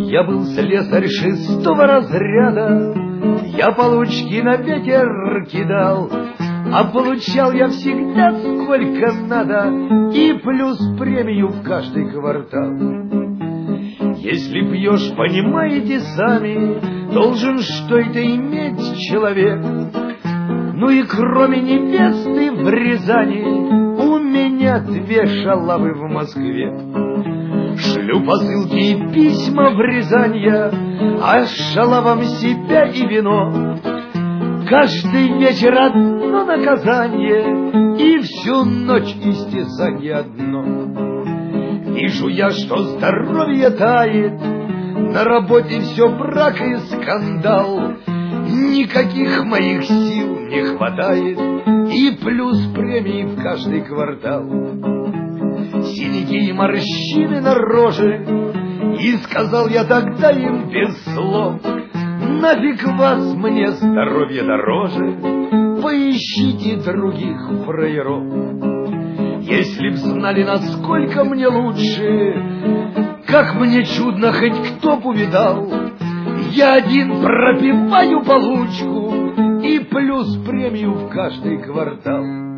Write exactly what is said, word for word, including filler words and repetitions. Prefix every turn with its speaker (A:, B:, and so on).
A: Я был слесарь шестого разряда, я получки на ветер кидал, а получал я всегда сколько надо, и плюс премию в каждый квартал. Если пьешь, понимаете сами, должен что это иметь человек. Ну и кроме невесты в Рязани у меня две шалавы в Москве. Шлю посылки и письма в Рязань я, а с шалавам себя и вино. Каждый вечер одно наказание, и всю ночь истязание одно. Вижу я, что здоровье тает, на работе все брак и скандал. Никаких моих сил не хватает, и плюс премии в каждый квартал. Синяки и морщины на роже, и сказал я тогда им без слов: нафиг вас, мне здоровье дороже, поищите других фраеров. Если б знали, насколько мне лучше, как мне чудно, хоть кто б увидал, я один пропиваю получку и плюс премию в каждый квартал.